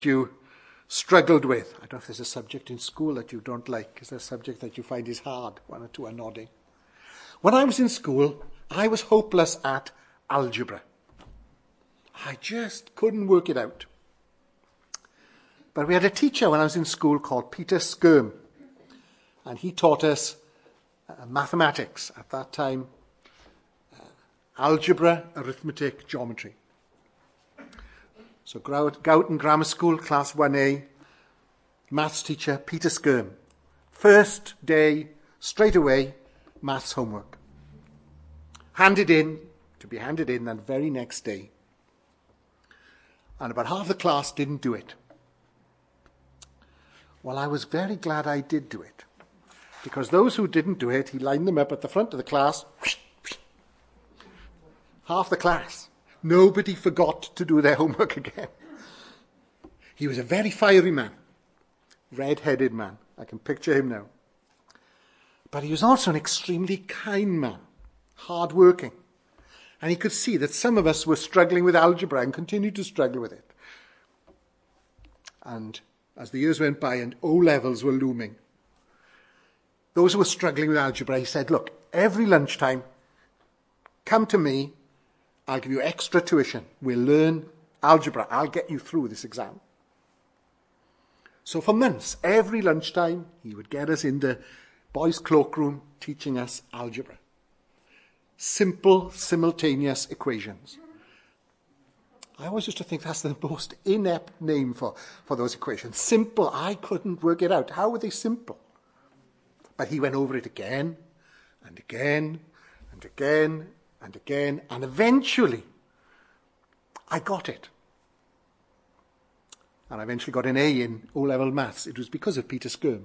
you struggled with? I don't know if there's a subject in school that you don't like. Is there a subject that you find is hard? One or two are nodding. When I was in school, I was hopeless at algebra. I just couldn't work it out. But we had a teacher when I was in school called Peter Skirm, and he taught us mathematics at that time, algebra, arithmetic, geometry. So Gowton Grammar School, Class 1A, maths teacher, Peter Skirm. First day, straight away, maths homework. To be handed in that very next day. And about half the class didn't do it. Well, I was very glad I did do it. Because those who didn't do it, he lined them up at the front of the class. Half the class. Nobody forgot to do their homework again. He was a very fiery man. Red-headed man. I can picture him now. But he was also an extremely kind man. Hard-working. And he could see that some of us were struggling with algebra and continued to struggle with it. And as the years went by and O-levels were looming, those who were struggling with algebra, he said, look, every lunchtime, come to me, I'll give you extra tuition. We'll learn algebra. I'll get you through this exam. So for months, every lunchtime, he would get us in the boys' cloakroom teaching us algebra. Simple, simultaneous equations. I always used to think that's the most inept name for those equations. Simple. I couldn't work it out. How were they simple? But he went over it again and again and again and again, and eventually I got it. And I eventually got an A in O-level maths. It was because of Peter Skirm.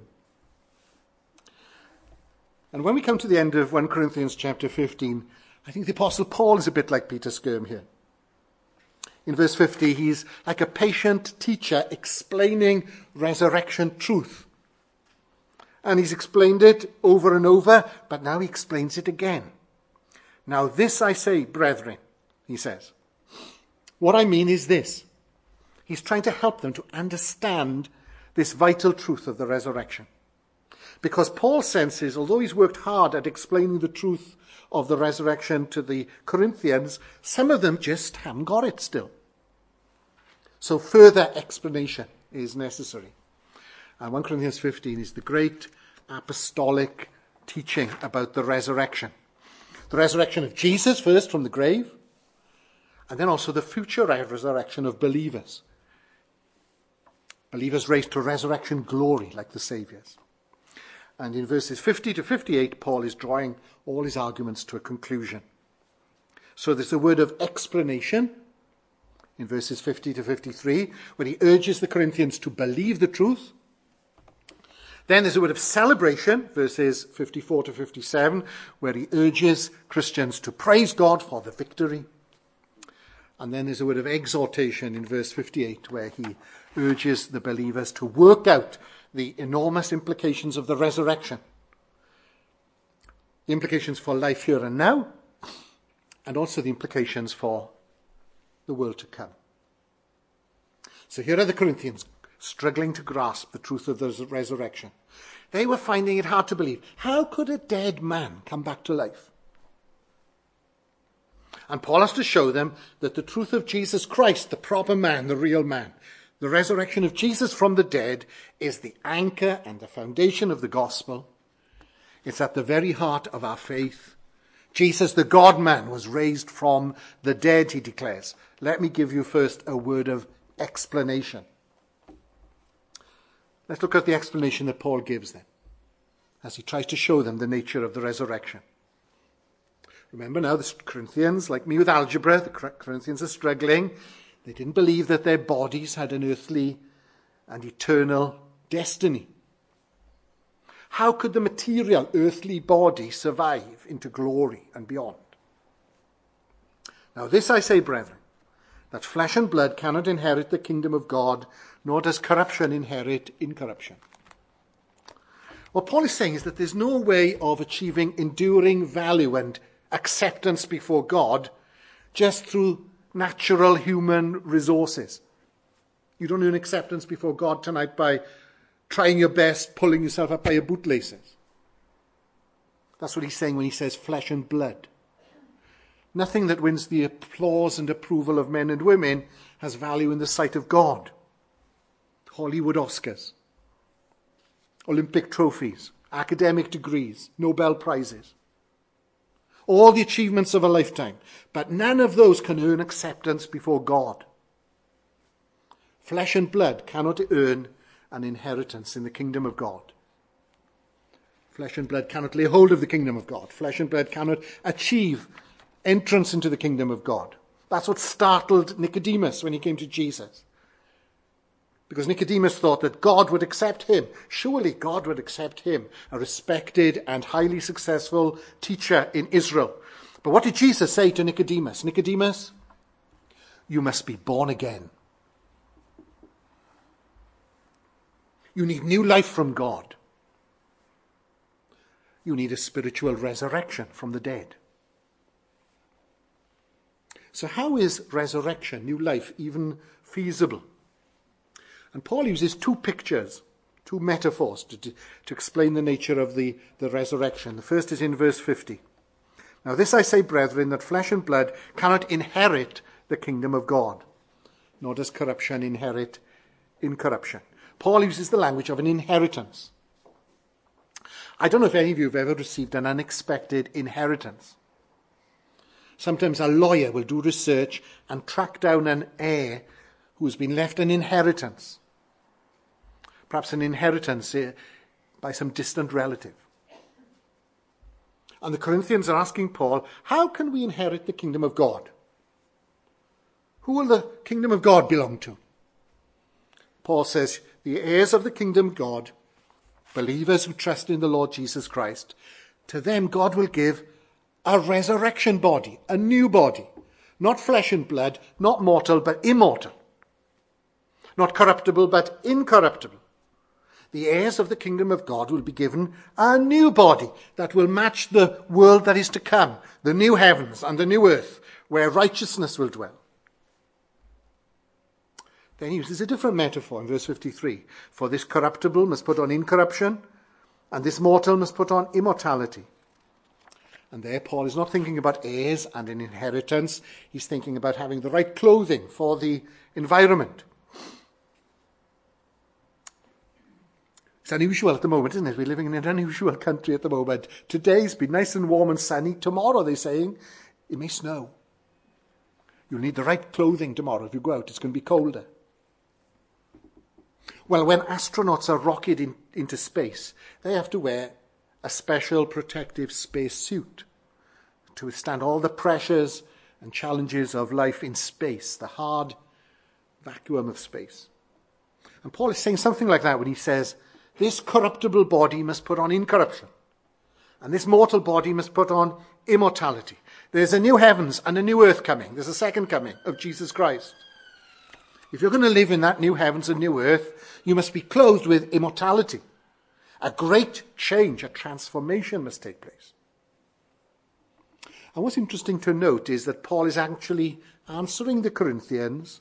And when we come to the end of 1 Corinthians chapter 15, I think the Apostle Paul is a bit like Peter Skirm here. In verse 50, he's like a patient teacher explaining resurrection truth. And he's explained it over and over, but now he explains it again. Now this I say, brethren, he says. What I mean is this. He's trying to help them to understand this vital truth of the resurrection. Because Paul senses, although he's worked hard at explaining the truth of the resurrection to the Corinthians, some of them just haven't got it still. So further explanation is necessary. And 1 Corinthians 15 is the great apostolic teaching about the resurrection. The resurrection of Jesus first from the grave, and then also the future resurrection of believers. Believers raised to resurrection glory like the Saviours. And in verses 50 to 58, Paul is drawing all his arguments to a conclusion. So there's a word of explanation in verses 50 to 53, when he urges the Corinthians to believe the truth. Then there's a word of celebration, verses 54 to 57, where he urges Christians to praise God for the victory. And then there's a word of exhortation in verse 58, where he urges the believers to work out the enormous implications of the resurrection. The implications for life here and now, and also the implications for the world to come. So here are the Corinthians struggling to grasp the truth of the resurrection. They were finding it hard to believe. How could a dead man come back to life? And Paul has to show them that the truth of Jesus Christ, the proper man, the real man, the resurrection of Jesus from the dead, is the anchor and the foundation of the gospel. It's at the very heart of our faith. Jesus, the God-man, was raised from the dead, he declares. Let me give you first a word of explanation. Let's look at the explanation that Paul gives them as he tries to show them the nature of the resurrection. Remember now, the Corinthians, like me with algebra, the Corinthians are struggling. They didn't believe that their bodies had an earthly and eternal destiny. How could the material earthly body survive into glory and beyond? Now this I say, brethren, that flesh and blood cannot inherit the kingdom of God, nor does corruption inherit incorruption. What Paul is saying is that there's no way of achieving enduring value and acceptance before God just through natural human resources. You don't earn acceptance before God tonight by trying your best, pulling yourself up by your bootlaces. That's what he's saying when he says flesh and blood. Nothing that wins the applause and approval of men and women has value in the sight of God. Hollywood Oscars, Olympic trophies, academic degrees, Nobel Prizes, all the achievements of a lifetime, but none of those can earn acceptance before God. Flesh and blood cannot earn an inheritance in the kingdom of God. Flesh and blood cannot lay hold of the kingdom of God. Flesh and blood cannot achieve entrance into the kingdom of God. That's what startled Nicodemus when he came to Jesus. Because Nicodemus thought that God would accept him. Surely God would accept him, a respected and highly successful teacher in Israel. But what did Jesus say to Nicodemus? Nicodemus, you must be born again. You need new life from God. You need a spiritual resurrection from the dead. So how is resurrection, new life, even feasible? And Paul uses two pictures, two metaphors to explain the nature of the resurrection. The first is in verse 50. Now this I say, brethren, that flesh and blood cannot inherit the kingdom of God, nor does corruption inherit incorruption. Paul uses the language of an inheritance. I don't know if any of you have ever received an unexpected inheritance. Sometimes a lawyer will do research and track down an heir who has been left an inheritance. Perhaps an inheritance by some distant relative. And the Corinthians are asking Paul, how can we inherit the kingdom of God? Who will the kingdom of God belong to? Paul says, the heirs of the kingdom of God, believers who trust in the Lord Jesus Christ, to them God will give a resurrection body, a new body, not flesh and blood, not mortal but immortal, not corruptible but incorruptible. The heirs of the kingdom of God will be given a new body that will match the world that is to come, the new heavens and the new earth, where righteousness will dwell. Then he uses a different metaphor in verse 53. For this corruptible must put on incorruption, and this mortal must put on immortality. And there Paul is not thinking about heirs and an inheritance. He's thinking about having the right clothing for the environment. It's unusual at the moment, isn't it? We're living in an unusual country at the moment. Today's been nice and warm and sunny. Tomorrow, they're saying, it may snow. You'll need the right clothing tomorrow if you go out. It's going to be colder. Well, when astronauts are rocketed into space, they have to wear a special protective space suit to withstand all the pressures and challenges of life in space, the hard vacuum of space. And Paul is saying something like that when he says, this corruptible body must put on incorruption, and this mortal body must put on immortality. There's a new heavens and a new earth coming. There's a second coming of Jesus Christ. If you're going to live in that new heavens and new earth, you must be clothed with immortality. A great change, a transformation must take place. And what's interesting to note is that Paul is actually answering the Corinthians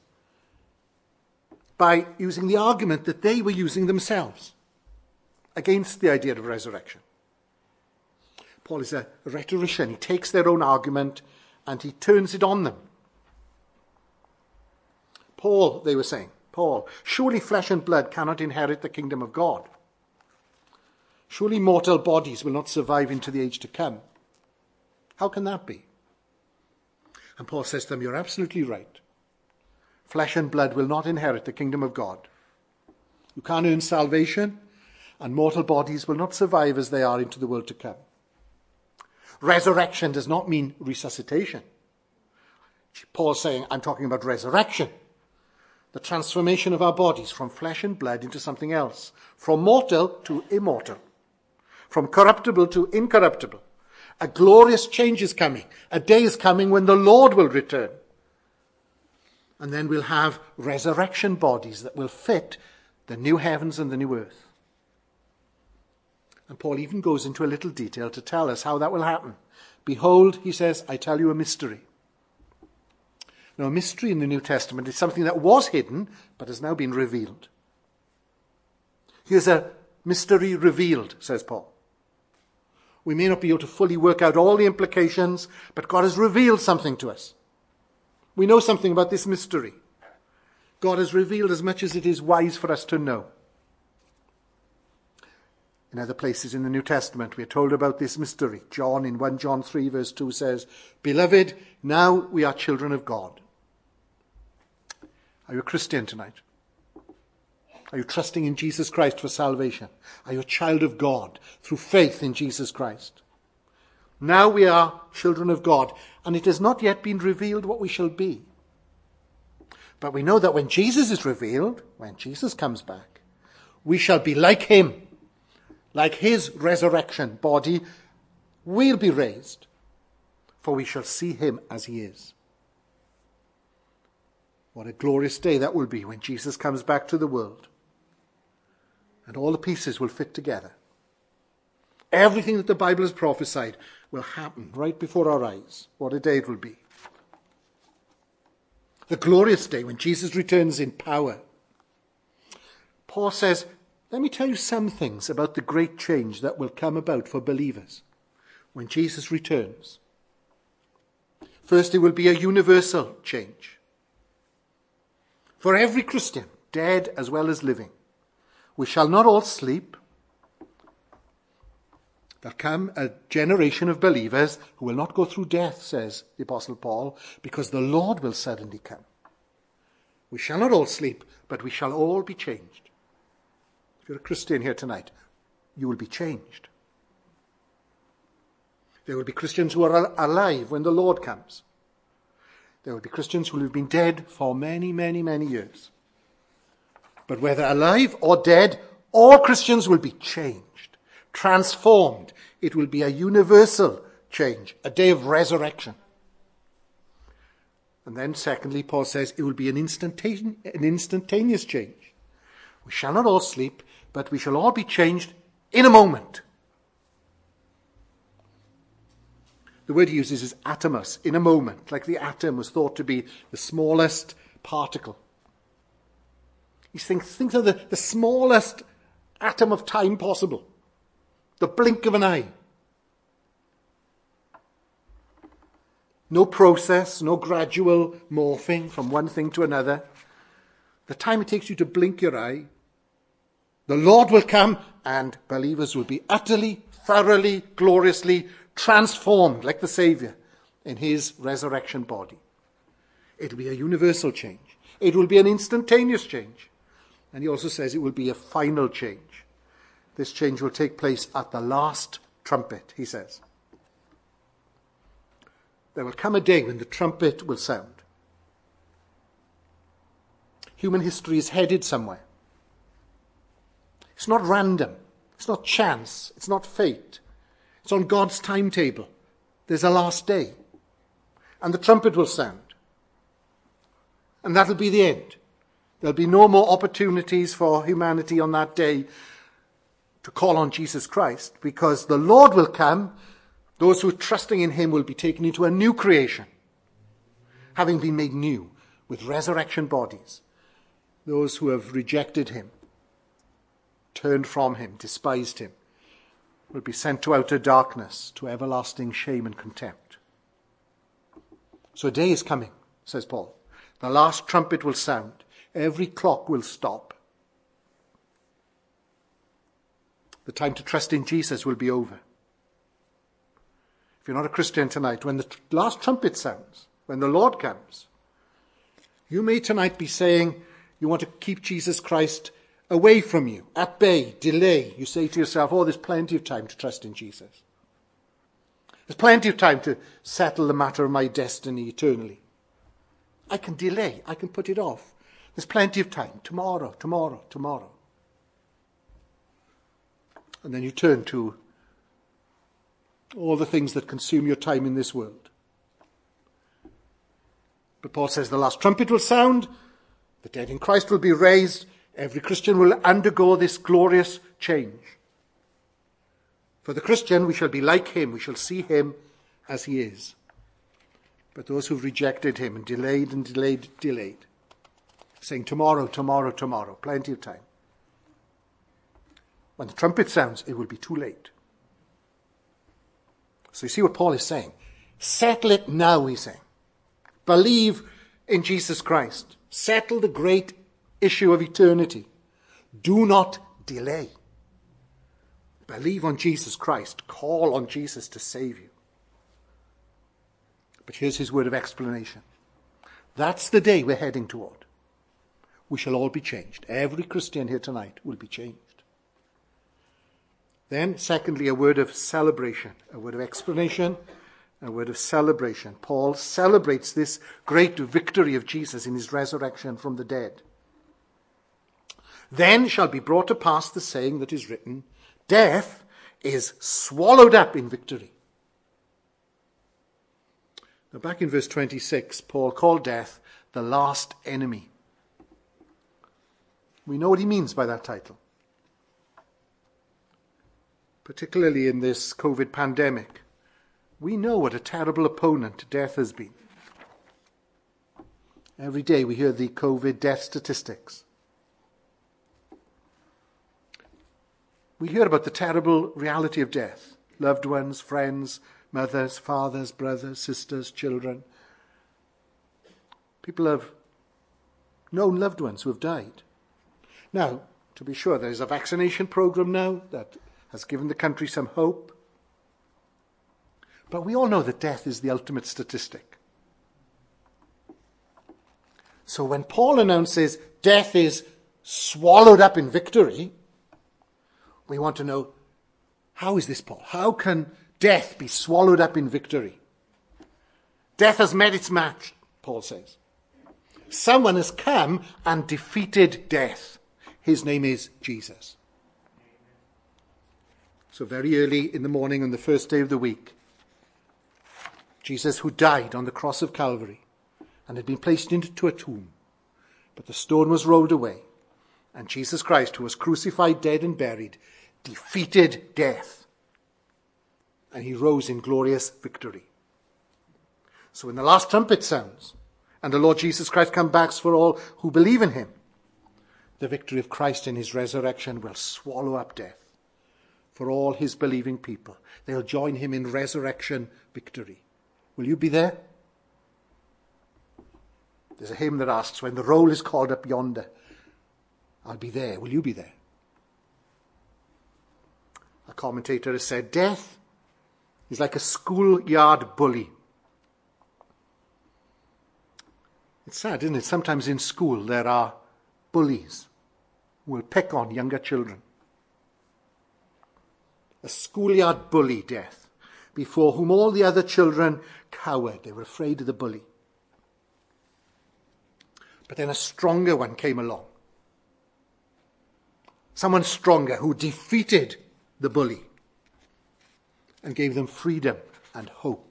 by using the argument that they were using themselves against the idea of resurrection. Paul is a rhetorician. He takes their own argument and he turns it on them. Paul, they were saying, Paul, surely flesh and blood cannot inherit the kingdom of God. Surely mortal bodies will not survive into the age to come. How can that be? And Paul says to them, you're absolutely right. Flesh and blood will not inherit the kingdom of God. You can't earn salvation, and mortal bodies will not survive as they are into the world to come. Resurrection does not mean resuscitation. Paul's saying, I'm talking about resurrection. The transformation of our bodies from flesh and blood into something else. From mortal to immortal. From corruptible to incorruptible. A glorious change is coming. A day is coming when the Lord will return. And then we'll have resurrection bodies that will fit the new heavens and the new earth. And Paul even goes into a little detail to tell us how that will happen. Behold, he says, I tell you a mystery. Now, a mystery in the New Testament is something that was hidden, but has now been revealed. Here's a mystery revealed, says Paul. We may not be able to fully work out all the implications, but God has revealed something to us. We know something about this mystery. God has revealed as much as it is wise for us to know. In other places in the New Testament, we are told about this mystery. John, in 1 John 3, verse 2 says, "Beloved, now we are children of God." Are you a Christian tonight? Are you trusting in Jesus Christ for salvation? Are you a child of God through faith in Jesus Christ? Now we are children of God, and it has not yet been revealed what we shall be. But we know that when Jesus is revealed, when Jesus comes back, we shall be like him. Like his resurrection body will be raised, for we shall see him as he is. What a glorious day that will be when Jesus comes back to the world. And all the pieces will fit together. Everything that the Bible has prophesied will happen right before our eyes. What a day it will be. The glorious day when Jesus returns in power. Paul says, let me tell you some things about the great change that will come about for believers when Jesus returns. First, it will be a universal change. For every Christian, dead as well as living, we shall not all sleep. There'll come a generation of believers who will not go through death, says the Apostle Paul, because the Lord will suddenly come. We shall not all sleep, but we shall all be changed. If you're a Christian here tonight, you will be changed. There will be Christians who are alive when the Lord comes. There will be Christians who have been dead for many, many, many years. But whether alive or dead, all Christians will be changed, transformed. It will be a universal change, a day of resurrection. And then secondly, Paul says it will be an instantaneous change. We shall not all sleep, but we shall all be changed in a moment. The word he uses is atomos, in a moment, like the atom was thought to be the smallest particle. He thinks of the smallest atom of time possible, the blink of an eye. No process, no gradual morphing from one thing to another. The time it takes you to blink your eye, the Lord will come and believers will be utterly, thoroughly, gloriously transformed like the Saviour in his resurrection body. It will be a universal change. It will be an instantaneous change. And he also says it will be a final change. This change will take place at the last trumpet, he says. There will come a day when the trumpet will sound. Human history is headed somewhere. It's not random. It's not chance. It's not fate. It's on God's timetable. There's a last day. And the trumpet will sound. And that'll be the end. There'll be no more opportunities for humanity on that day to call on Jesus Christ, because the Lord will come. Those who are trusting in him will be taken into a new creation, having been made new with resurrection bodies. Those who have rejected him, turned from him, despised him, will be sent to outer darkness, to everlasting shame and contempt. So a day is coming, says Paul. The last trumpet will sound. Every clock will stop. The time to trust in Jesus will be over. If you're not a Christian tonight, when the last trumpet sounds, when the Lord comes, you may tonight be saying you want to keep Jesus Christ away from you, at bay, delay. You say to yourself, oh, there's plenty of time to trust in Jesus. There's plenty of time to settle the matter of my destiny eternally. I can delay. I can put it off. There's plenty of time. Tomorrow. And then you turn to all the things that consume your time in this world. But Paul says the last trumpet will sound. The dead in Christ will be raised. Every Christian will undergo this glorious change. For the Christian, we shall be like him. We shall see him as he is. But those who've rejected him and delayed, saying tomorrow, tomorrow, tomorrow, plenty of time. When the trumpet sounds, it will be too late. So you see what Paul is saying. Settle it now, he's saying. Believe in Jesus Christ. Settle the great issue of eternity. Do not delay. Believe on Jesus Christ. Call on Jesus to save you. But here's his word of explanation. That's the day we're heading toward. We shall all be changed. Every Christian here tonight will be changed. Then, secondly, a word of celebration, a word of explanation, a word of celebration. Paul celebrates this great victory of Jesus in his resurrection from the dead. Then shall be brought to pass the saying that is written, death is swallowed up in victory. Now back in verse 26, Paul called death the last enemy. We know what he means by that title. Particularly in this COVID pandemic, we know what a terrible opponent death has been. Every day we hear the COVID death statistics. We hear about the terrible reality of death. Loved ones, friends, mothers, fathers, brothers, sisters, children. People have known loved ones who have died. Now, to be sure, there is a vaccination program now that has given the country some hope. But we all know that death is the ultimate statistic. So when Paul announces death is swallowed up in victory, we want to know, how is this, Paul? How can death be swallowed up in victory? Death has met its match, Paul says. Someone has come and defeated death. His name is Jesus. So very early in the morning on the first day of the week, Jesus, who died on the cross of Calvary and had been placed into a tomb, but the stone was rolled away, and Jesus Christ, who was crucified, dead and buried, defeated death, and he rose in glorious victory. So when the last trumpet sounds and the Lord Jesus Christ comes back for all who believe in him, the victory of Christ in his resurrection will swallow up death for all his believing people. They'll join him in resurrection victory. Will you be there? There's a hymn that asks, when the roll is called up yonder, I'll be there. Will you be there? A commentator has said, death is like a schoolyard bully. It's sad, isn't it? Sometimes in school there are bullies who will pick on younger children. A schoolyard bully, death, before whom all the other children cowered. They were afraid of the bully. But then a stronger one came along. Someone stronger who defeated the bully and gave them freedom and hope.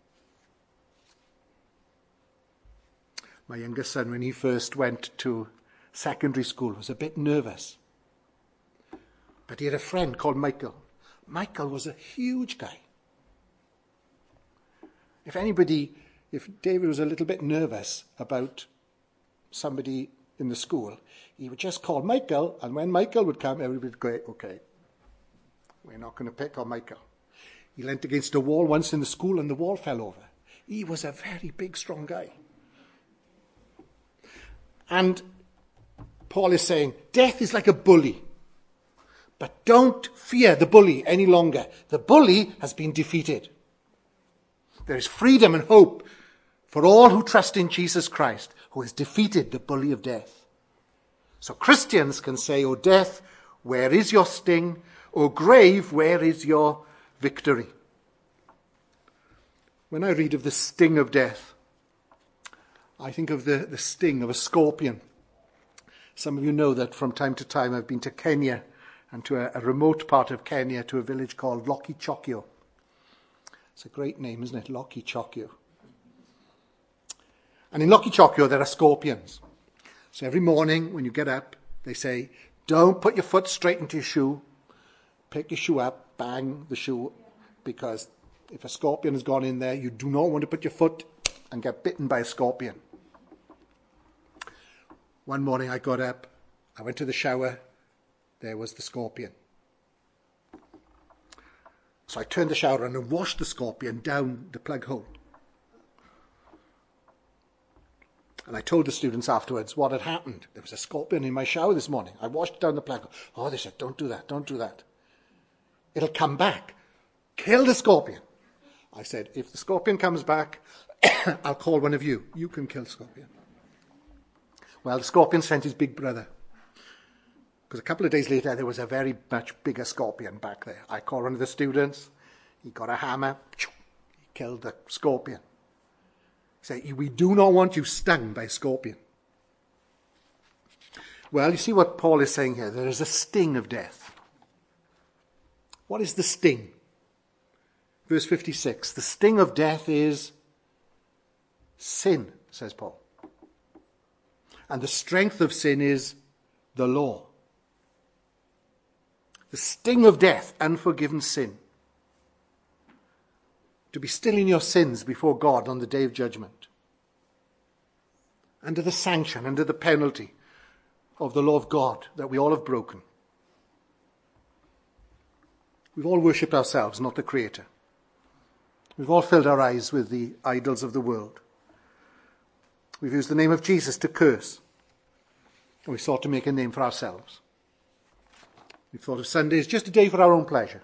My youngest son, when he first went to secondary school, was a bit nervous. But he had a friend called Michael. Michael was a huge guy. If David was a little bit nervous about somebody in the school, he would just call Michael, and when Michael would come, everybody would go, okay, we're not going to pick on Michael. He leant against a wall once in the school and the wall fell over. He was a very big, strong guy. And Paul is saying, death is like a bully. But don't fear the bully any longer. The bully has been defeated. There is freedom and hope for all who trust in Jesus Christ, who has defeated the bully of death. So Christians can say, O death, where is your sting? O grave, where is your victory? When I read of the sting of death, I think of the sting of a scorpion. Some of you know that from time to time I've been to Kenya, and to a remote part of Kenya, to a village called Lokichokio. It's a great name, isn't it? Lokichokio. And in Lokichokio there are scorpions. So every morning when you get up, they say, don't put your foot straight into your shoe. Pick your shoe up, bang the shoe, because if a scorpion has gone in there, you do not want to put your foot and get bitten by a scorpion. One morning I got up, I went to the shower, there was the scorpion. So I turned the shower on and washed the scorpion down the plug hole. And I told the students afterwards what had happened. There was a scorpion in my shower this morning. I washed it down the plug hole. Oh, they said, don't do that, don't do that. It'll come back. Kill the scorpion. I said, if the scorpion comes back, I'll call one of you. You can kill the scorpion. Well, the scorpion sent his big brother. Because a couple of days later, there was a very much bigger scorpion back there. I called one of the students. He got a hammer. He killed the scorpion. He said, we do not want you stung by a scorpion. Well, you see what Paul is saying here. There is a sting of death. What is the sting? Verse 56. The sting of death is sin, says Paul. And the strength of sin is the law. The sting of death, unforgiven sin. To be still in your sins before God on the day of judgment. Under the sanction, under the penalty of the law of God that we all have broken. We've all worshipped ourselves, not the Creator. We've all filled our eyes with the idols of the world. We've used the name of Jesus to curse. And we sought to make a name for ourselves. We've thought of Sunday as just a day for our own pleasure.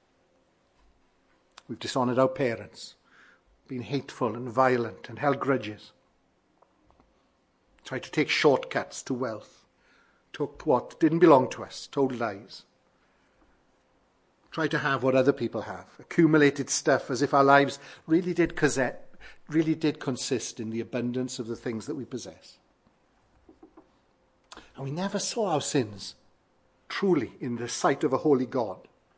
We've dishonoured our parents, been hateful and violent and held grudges. Tried to take shortcuts to wealth. Took what didn't belong to us, told lies. Tried to have what other people have. Accumulated stuff as if our lives really did consist in the abundance of the things that we possess. And we never saw our sins truly in the sight of a holy God.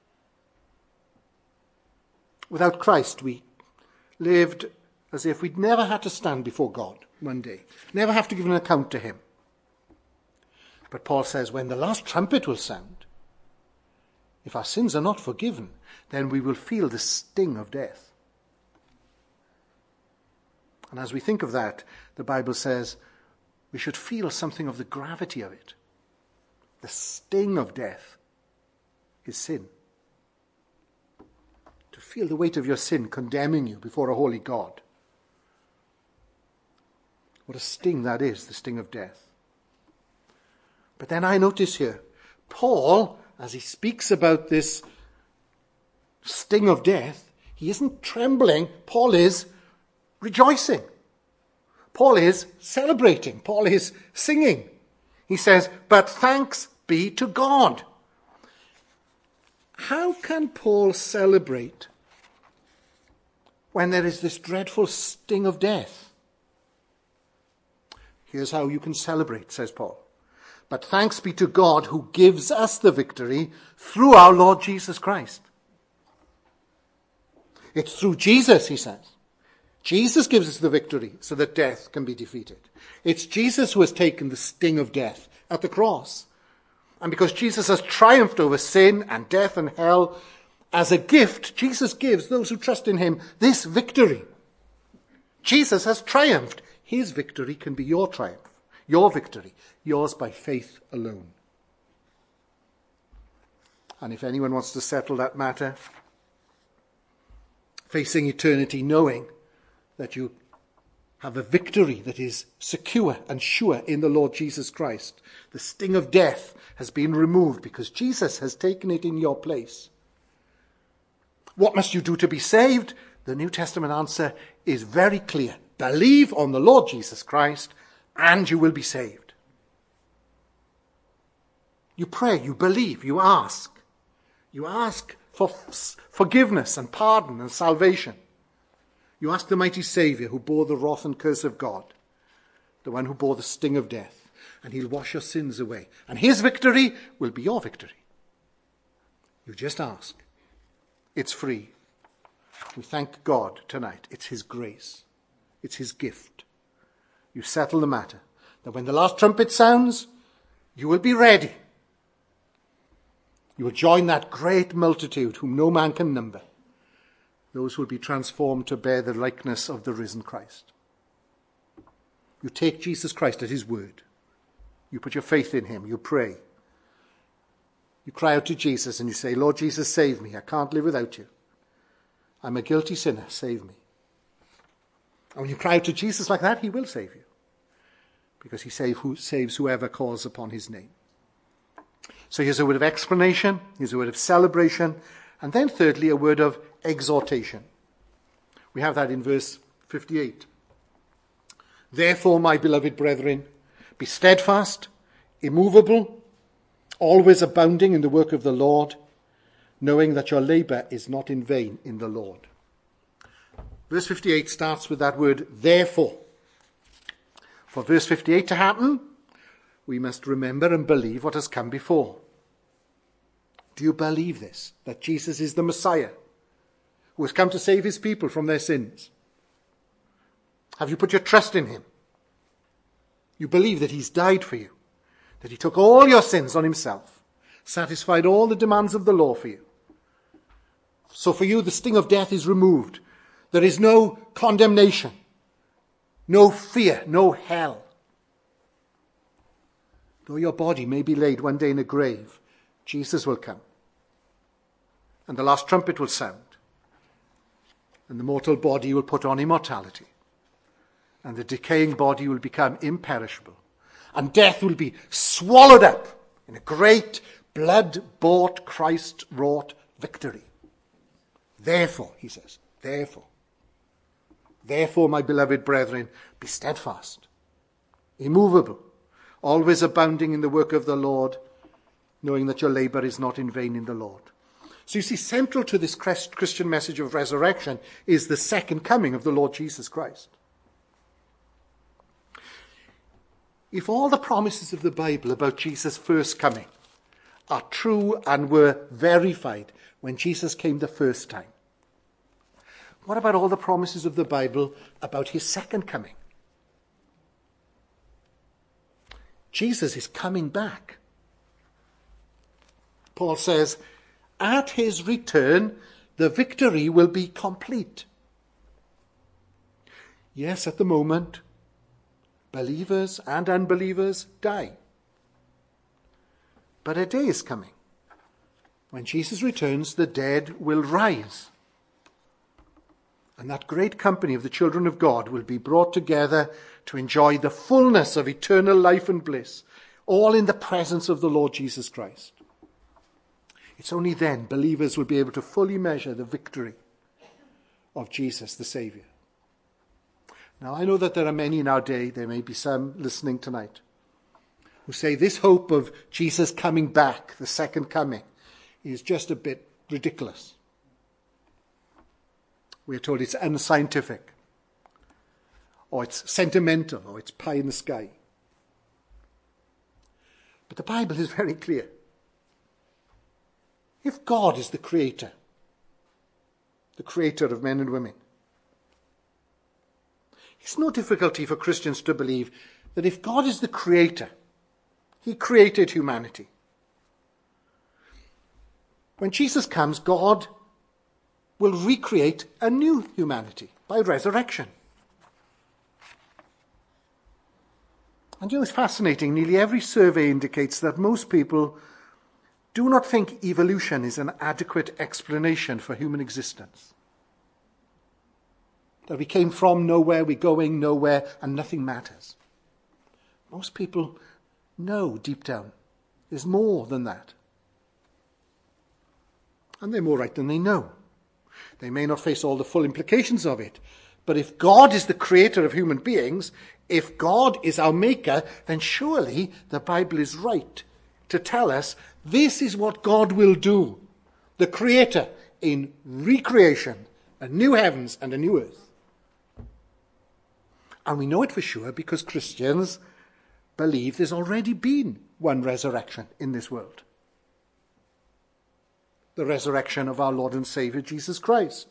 Without Christ, we lived as if we'd never had to stand before God one day, never have to give an account to him. But Paul says, when the last trumpet will sound, if our sins are not forgiven, then we will feel the sting of death. And as we think of that, the Bible says we should feel something of the gravity of it. The sting of death is sin. To feel the weight of your sin condemning you before a holy God. What a sting that is, the sting of death. But then I notice here, Paul, as he speaks about this sting of death, he isn't trembling. Paul is rejoicing. Paul is celebrating. Paul is singing. He says, but thanks be to God. How can Paul celebrate when there is this dreadful sting of death? Here's how you can celebrate, says Paul. But thanks be to God who gives us the victory through our Lord Jesus Christ. It's through Jesus, he says. Jesus gives us the victory so that death can be defeated. It's Jesus who has taken the sting of death at the cross. And because Jesus has triumphed over sin and death and hell, as a gift, Jesus gives those who trust in him this victory. Jesus has triumphed. His victory can be your triumph, your victory, yours by faith alone. And if anyone wants to settle that matter, facing eternity knowing that you have a victory that is secure and sure in the Lord Jesus Christ. The sting of death has been removed because Jesus has taken it in your place. What must you do to be saved? The New Testament answer is very clear. Believe on the Lord Jesus Christ and you will be saved. You pray, you believe, you ask. You ask for forgiveness and pardon and salvation. You ask the mighty Saviour who bore the wrath and curse of God, the one who bore the sting of death, and he'll wash your sins away. And his victory will be your victory. You just ask. It's free. We thank God tonight. It's his grace. It's his gift. You settle the matter. That when the last trumpet sounds, you will be ready. You will join that great multitude whom no man can number. Those who will be transformed to bear the likeness of the risen Christ. You take Jesus Christ at his word. You put your faith in him. You pray. You cry out to Jesus and you say, Lord Jesus, save me. I can't live without you. I'm a guilty sinner. Save me. And when you cry out to Jesus like that, he will save you. Because he saves whoever calls upon his name. So here's a word of explanation. Here's a word of celebration. And then thirdly, a word of exhortation. We have that in verse 58. Therefore, my beloved brethren, be steadfast, immovable, always abounding in the work of the Lord, knowing that your labour is not in vain in the Lord. Verse 58 starts with that word, therefore. For verse 58 to happen, we must remember and believe what has come before. Do you believe this? That Jesus is the Messiah who has come to save his people from their sins? Have you put your trust in him? You believe that he's died for you, that he took all your sins on himself, satisfied all the demands of the law for you. So for you, the sting of death is removed. There is no condemnation, no fear, no hell. Though your body may be laid one day in a grave, Jesus will come. And the last trumpet will sound. And the mortal body will put on immortality. And the decaying body will become imperishable. And death will be swallowed up in a great blood-bought, Christ-wrought victory. Therefore, he says, therefore, my beloved brethren, be steadfast, immovable, always abounding in the work of the Lord, knowing that your labour is not in vain in the Lord. So you see, central to this Christian message of resurrection is the second coming of the Lord Jesus Christ. If all the promises of the Bible about Jesus' first coming are true and were verified when Jesus came the first time, what about all the promises of the Bible about his second coming? Jesus is coming back. Paul says, at his return, the victory will be complete. Yes, at the moment, believers and unbelievers die. But a day is coming when Jesus returns, the dead will rise. And that great company of the children of God will be brought together to enjoy the fullness of eternal life and bliss, all in the presence of the Lord Jesus Christ. It's only then believers will be able to fully measure the victory of Jesus, the Saviour. Now, I know that there are many in our day, there may be some listening tonight, who say this hope of Jesus coming back, the second coming, is just a bit ridiculous. We're told it's unscientific, or it's sentimental, or it's pie in the sky. But the Bible is very clear. If God is the creator of men and women, it's no difficulty for Christians to believe that if God is the creator, he created humanity. When Jesus comes, God will recreate a new humanity by resurrection. And you know, it's fascinating. Nearly every survey indicates that most people do not think evolution is an adequate explanation for human existence. That we came from nowhere, we're going nowhere, and nothing matters. Most people know deep down there's more than that. And they're more right than they know. They may not face all the full implications of it. But if God is the creator of human beings, if God is our maker, then surely the Bible is right to tell us this is what God will do, the creator, in recreation, a new heavens and a new earth. And we know it for sure because Christians believe there's already been one resurrection in this world. The resurrection of our Lord and Saviour, Jesus Christ.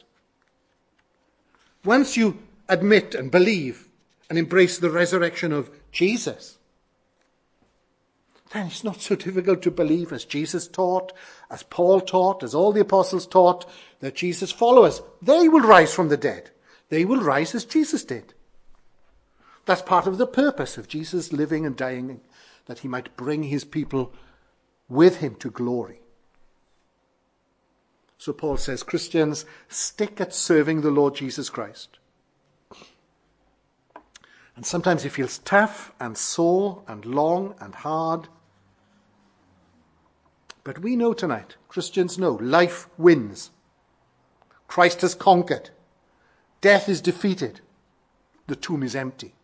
Once you admit and believe and embrace the resurrection of Jesus, then it's not so difficult to believe, as Jesus taught, as Paul taught, as all the apostles taught, that Jesus' followers, they will rise from the dead. They will rise as Jesus did. That's part of the purpose of Jesus living and dying, that he might bring his people with him to glory. So Paul says, Christians, stick at serving the Lord Jesus Christ. And sometimes it feels tough and sore and long and hard. But we know tonight, Christians know, life wins. Christ has conquered. Death is defeated. The tomb is empty.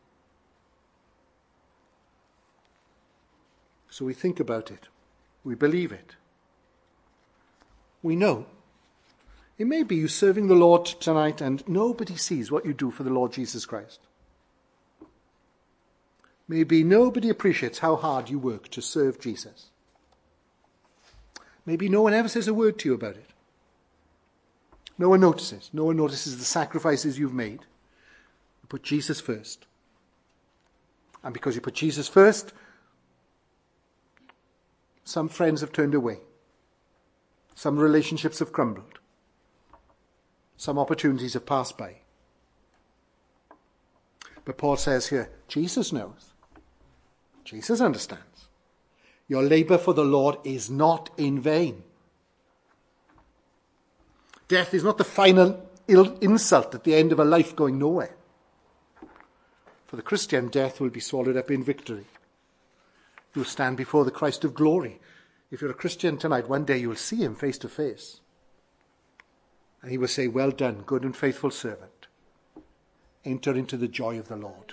So we think about it. We believe it. We know. It may be you serving the Lord tonight and nobody sees what you do for the Lord Jesus Christ. Maybe nobody appreciates how hard you work to serve Jesus. Maybe no one ever says a word to you about it. No one notices. No one notices the sacrifices you've made. You put Jesus first. And because you put Jesus first, some friends have turned away. Some relationships have crumbled. Some opportunities have passed by. But Paul says here, Jesus knows. Jesus understands. Your labor for the Lord is not in vain. Death is not the final insult at the end of a life going nowhere. For the Christian, death will be swallowed up in victory. You'll stand before the Christ of glory. If you're a Christian tonight, one day you'll see him face to face. And he will say, well done, good and faithful servant. Enter into the joy of the Lord.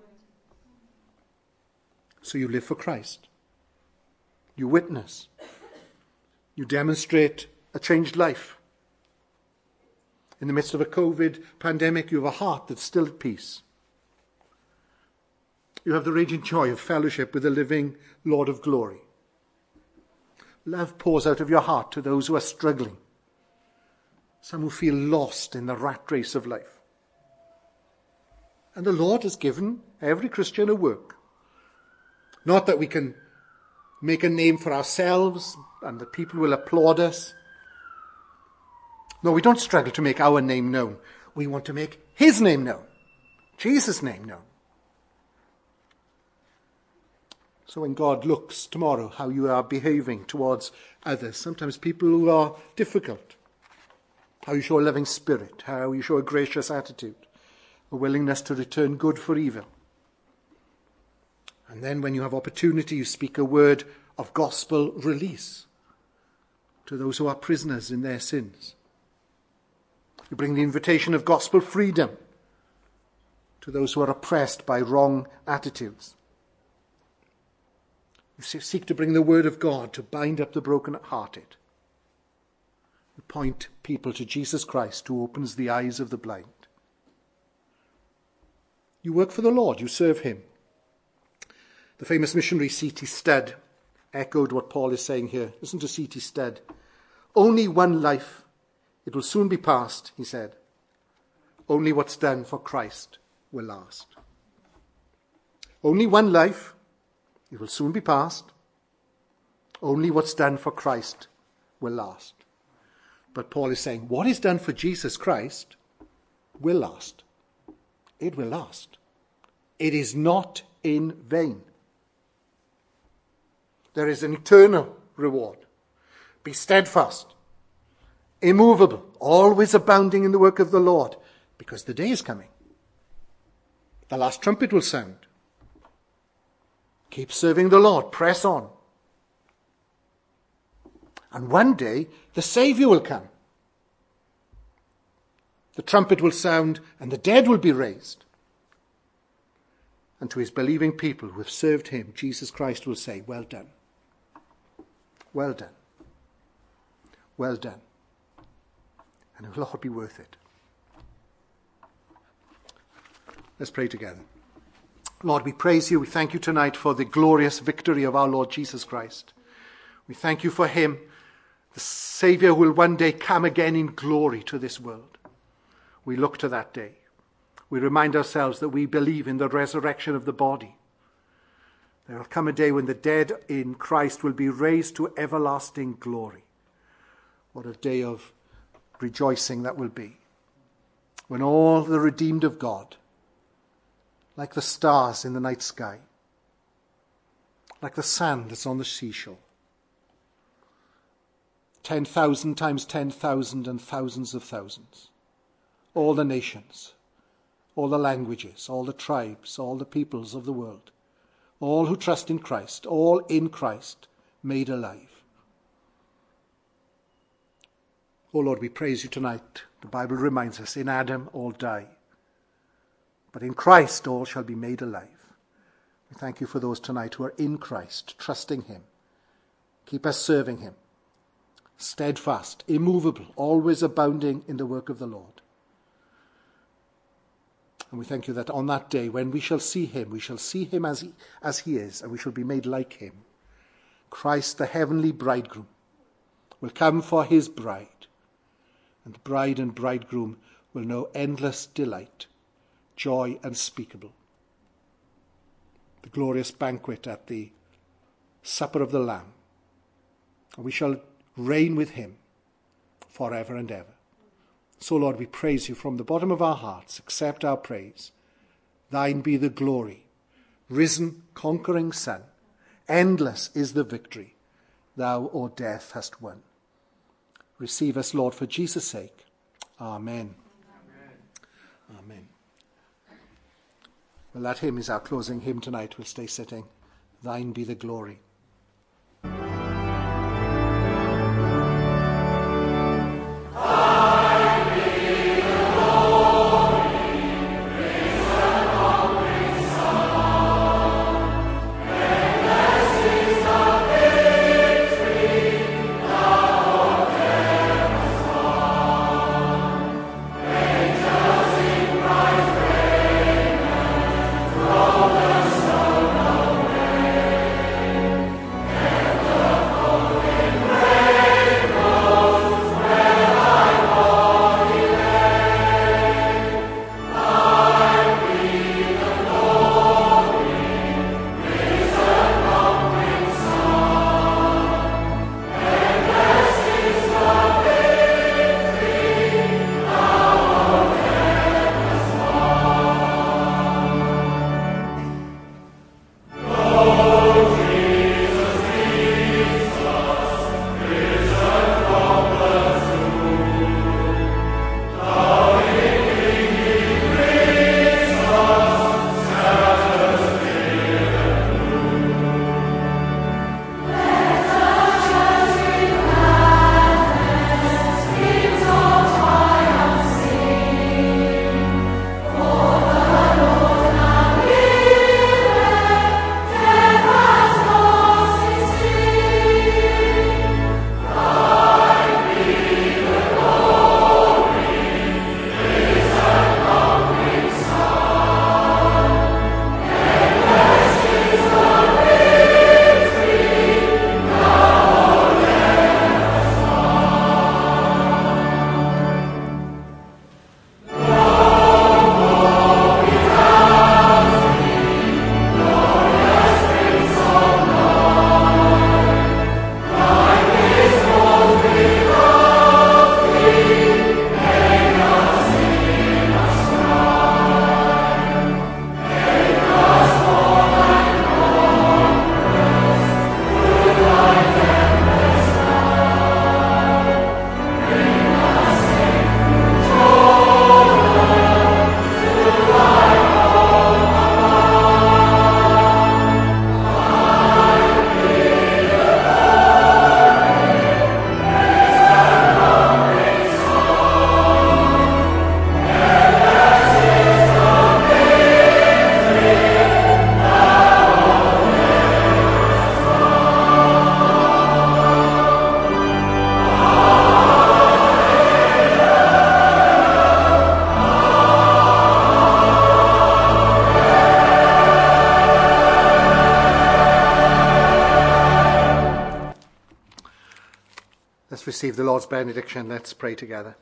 So you live for Christ. You witness. You demonstrate a changed life. In the midst of a COVID pandemic, you have a heart that's still at peace. You have the raging joy of fellowship with the living Lord of glory. Love pours out of your heart to those who are struggling. Some who feel lost in the rat race of life. And the Lord has given every Christian a work. Not that we can make a name for ourselves and that people will applaud us. No, we don't struggle to make our name known. We want to make his name known. Jesus' name known. So when God looks tomorrow how you are behaving towards others, sometimes people who are difficult, how you show a loving spirit, how you show a gracious attitude, a willingness to return good for evil. And then when you have opportunity, you speak a word of gospel release to those who are prisoners in their sins. You bring the invitation of gospel freedom to those who are oppressed by wrong attitudes. You seek to bring the word of God to bind up the broken-hearted. You point people to Jesus Christ who opens the eyes of the blind. You work for the Lord. You serve him. The famous missionary C.T. Studd echoed what Paul is saying here. Listen to C.T. Studd. Only one life. It will soon be past, he said. Only what's done for Christ will last. Only one life. It will soon be past. Only what's done for Christ will last. But Paul is saying, what is done for Jesus Christ will last. It will last. It is not in vain. There is an eternal reward. Be steadfast, immovable, always abounding in the work of the Lord, because the day is coming. The last trumpet will sound. Keep serving the Lord. Press on. And one day, the Saviour will come. The trumpet will sound, and the dead will be raised. And to his believing people who have served him, Jesus Christ will say, well done. Well done. Well done. And it will all be worth it. Let's pray together. Lord, we praise you. We thank you tonight for the glorious victory of our Lord Jesus Christ. We thank you for him, the Saviour who will one day come again in glory to this world. We look to that day. We remind ourselves that we believe in the resurrection of the body. There will come a day when the dead in Christ will be raised to everlasting glory. What a day of rejoicing that will be. When all the redeemed of God like the stars in the night sky, like the sand that's on the seashore. 10,000 times 10,000 and thousands of thousands. All the nations, all the languages, all the tribes, all the peoples of the world, all who trust in Christ, all in Christ, made alive. Oh Lord, we praise you tonight. The Bible reminds us, in Adam all die, but in Christ all shall be made alive. We thank you for those tonight who are in Christ, trusting him. Keep us serving him, steadfast, immovable, always abounding in the work of the Lord. And we thank you that on that day, when we shall see him as he is, and we shall be made like him. Christ, the heavenly bridegroom, will come for his bride, and the bride and bridegroom will know endless delight, joy unspeakable. The glorious banquet at the supper of the Lamb. And we shall reign with him forever and ever. So, Lord, we praise you from the bottom of our hearts. Accept our praise. Thine be the glory. Risen, conquering Son. Endless is the victory thou, O death, hast won. Receive us, Lord, for Jesus' sake. Amen. Amen. Amen. Well, that hymn is our closing hymn tonight. We'll stay sitting. Thine be the glory. Let's receive the Lord's benediction. Let's pray together.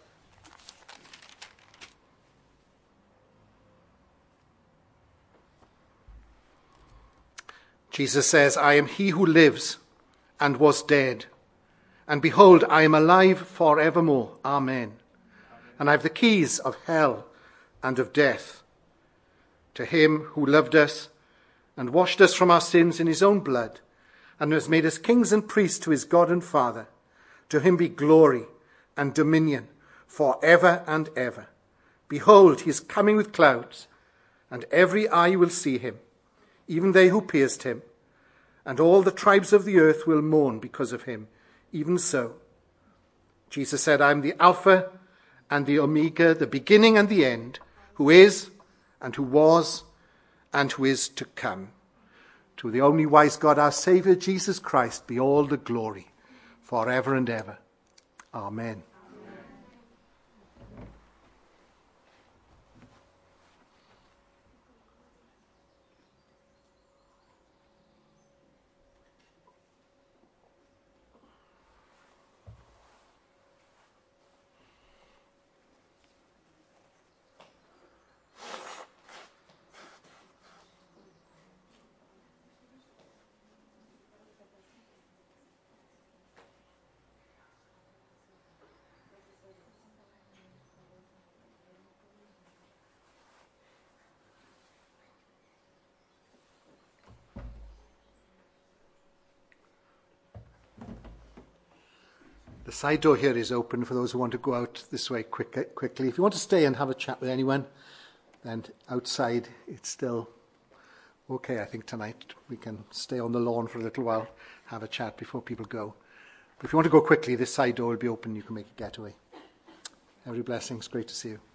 Jesus says, I am he who lives and was dead. And behold, I am alive forevermore. Amen. And I have the keys of hell and of death. To him who loved us and washed us from our sins in his own blood, and has made us kings and priests to his God and Father, to him be glory and dominion for ever and ever. Behold, he is coming with clouds, and every eye will see him, even they who pierced him, and all the tribes of the earth will mourn because of him. Even so, Jesus said, I am the Alpha and the Omega, the beginning and the end, who is and who was and who is to come. To the only wise God, our Saviour, Jesus Christ, be all the glory forever and ever. Amen. The side door here is open for those who want to go out this way quickly. If you want to stay and have a chat with anyone, then outside it's still okay, I think, tonight. We can stay on the lawn for a little while, have a chat before people go. But if you want to go quickly, this side door will be open. You can make a getaway. Every blessing. It's great to see you.